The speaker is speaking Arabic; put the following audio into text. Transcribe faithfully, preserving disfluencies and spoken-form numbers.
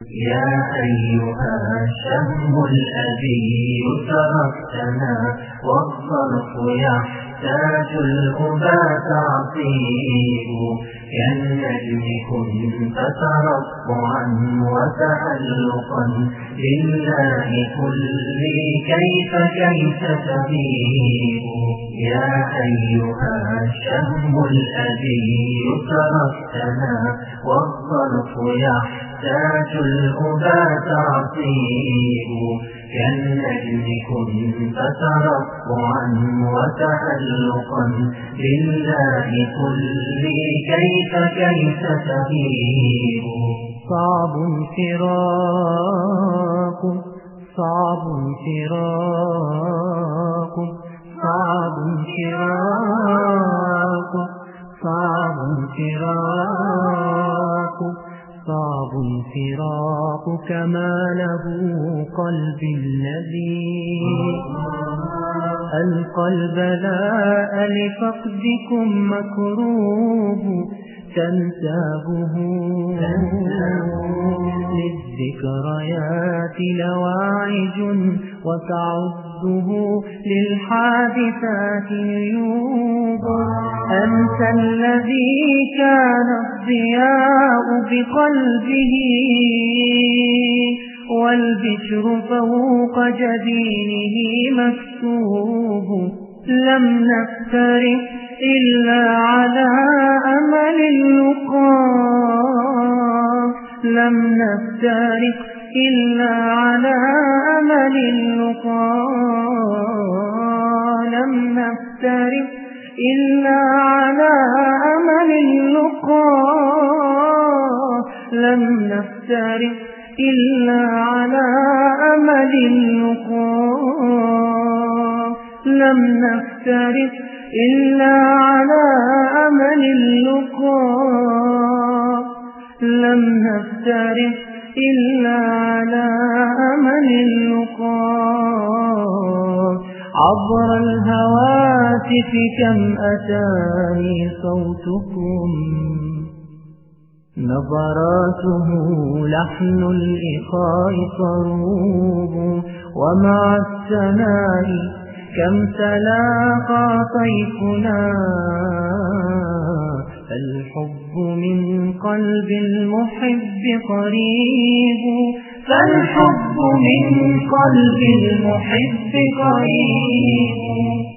يا أيها الشهم الأبي تركتنا والظرف يحتاج الأبى تعصيب كالنجم كن فترفعا وتعلقا بالله كل كيف كيف تبيب يا أيها الشهم الأبي تركتنا والظرف يحتاج الأبى تعصيب كالنجم كن فترفعا وتعلقا بالله كل كيف كيف تهيب صعب فراق صعب فراق صعب فراق صعب فراق صعب فراق كما له قلب الذي القلب لا لفقدكم مكروب تنسابه للذكريات لواعج وتعده للحادثات نيوب أنت الذي كان الضياء بقلبه والبشر فوق جبينه مكتوب لم نفترق إلا على أمل اللقاء لم نفترق إلا على أمل اللقاء لم نفترق إلا على أمل اللقاء لم نفترق إلا على أمل اللقاء لم نفترق إلا على أمل اللقاء لم نفترق إلا على أمل اللقاء عبر الهواتف كم أتاني صوتكم نظراته لحن الإخاء صروب ومع السماء كم تلاقى طيفنا فالحب من قلب المحب قريب فالحب من قلب المحب قريب